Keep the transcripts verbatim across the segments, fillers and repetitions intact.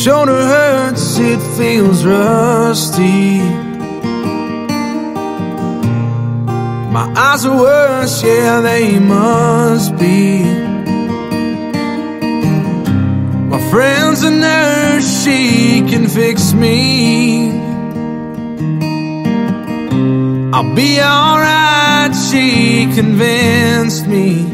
shoulder hurts, it feels rusty. My eyes are worse, yeah, they must be. My friend's a nurse, she can fix me. I'll be alright, she convinced me.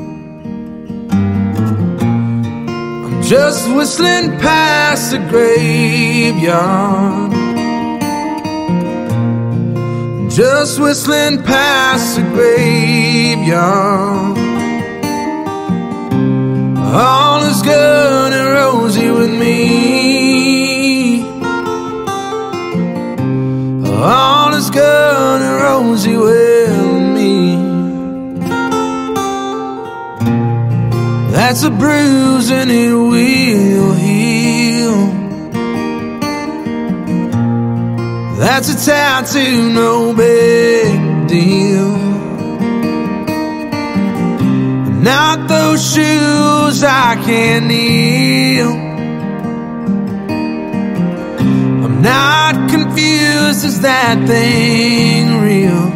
I'm just whistling past the graveyard, just whistling past the graveyard. All is good and rosy with me. All is good and rosy with me. That's a bruise and it will heal. That's a tattoo, no big deal. Not those shoes, I can't kneel. I'm not confused, is that thing real?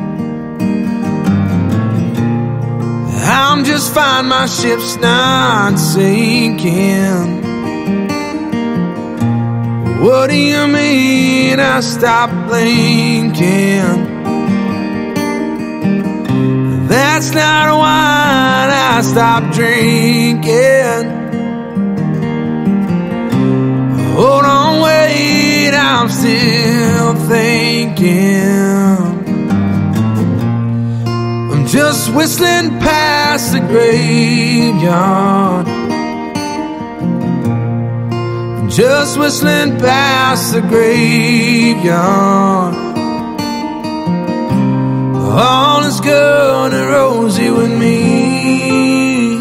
I'm just fine, my ship's not sinking. What do you mean I stopped blinking? That's not why I stopped drinking. Hold on, wait, I'm still thinking. I'm just whistling past the graveyard, just whistling past the graveyard. All is good and rosy with me.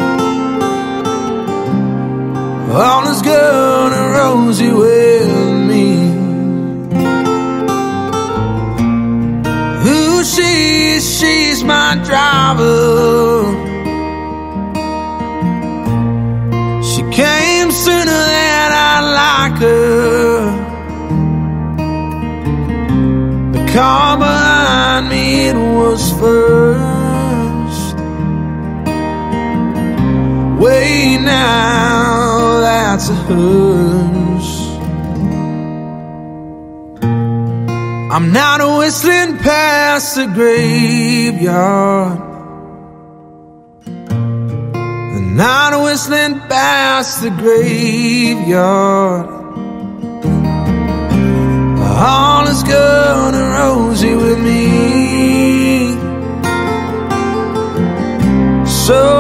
All is good and rosy with me. Who she? She's my driver. She came sooner than I like her. The car behind me, it was first. Wait now, that's a hearse. I'm not whistling past the graveyard, I'm not whistling past the graveyard. All is good and rosy with me. So